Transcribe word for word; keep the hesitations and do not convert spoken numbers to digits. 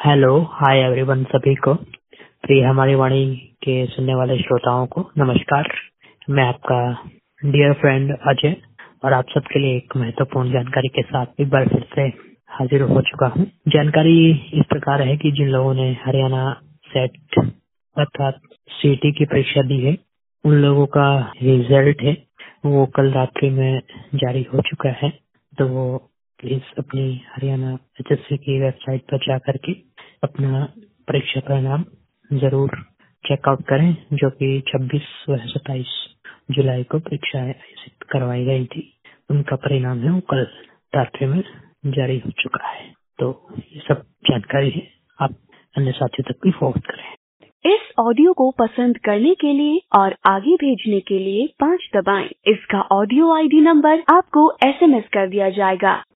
Hello, hi everyone, सभी को प्रिय हमारी वाणी के सुनने वाले श्रोताओं को नमस्कार। मैं आपका डियर फ्रेंड अजय और आप सबके लिए एक महत्वपूर्ण जानकारी के साथ एक बार फिर से हाजिर हो चुका हूं। जानकारी इस प्रकार है कि जिन लोगों ने हरियाणा सेट अर्थात सीटी की परीक्षा दी है, उन लोगों का रिजल्ट है वो कल रात्रि में जारी हो चुका है। तो वो प्लीज अपनी हरियाणा एचएससी की वेबसाइट पर जा करके अपना परीक्षा परिणाम जरूर चेकआउट करें, जो कि छब्बीस व सत्ताईस जुलाई को परीक्षाएं आयोजित करवाई गई थी। उनका परिणाम है वो कल रात्रि में जारी हो चुका है। तो ये सब जानकारी है, आप अन्य साथियों तक भी फॉरवर्ड करें। इस ऑडियो को पसंद करने के लिए और आगे भेजने के लिए पाँच दबाएं। इसका ऑडियो आईडी नंबर आपको एसएमएस कर दिया जाएगा।